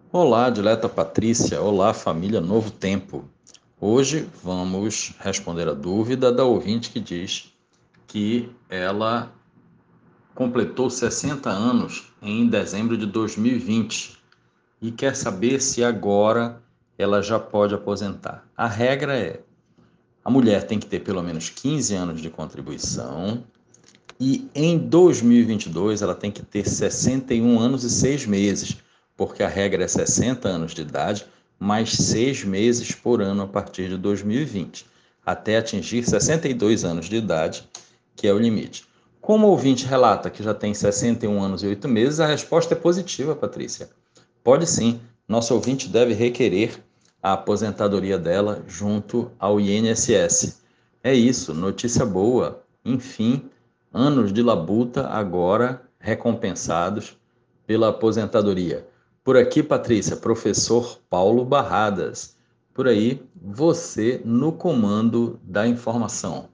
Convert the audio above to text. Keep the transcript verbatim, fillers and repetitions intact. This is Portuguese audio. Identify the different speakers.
Speaker 1: Olá, dileta Patrícia. Olá, família Novo Tempo. Hoje vamos responder a dúvida da ouvinte que diz que ela completou sessenta anos em dezembro de dois mil e vinte e quer saber se agora ela já pode aposentar. A regra é: a mulher tem que ter pelo menos quinze anos de contribuição e em dois mil e vinte e dois ela tem que ter sessenta e um anos e seis meses, porque a regra é sessenta anos de idade, mais seis meses por ano a partir de dois mil e vinte, até atingir sessenta e dois anos de idade, que é o limite. Como o ouvinte relata que já tem sessenta e um anos e oito meses, a resposta é positiva, Patrícia. Pode sim, nosso ouvinte deve requerer a aposentadoria dela junto ao I N S S. É isso, notícia boa. Enfim, anos de labuta agora recompensados pela aposentadoria. Por aqui, Patrícia, professor Paulo Barradas. Por aí, você no comando da informação.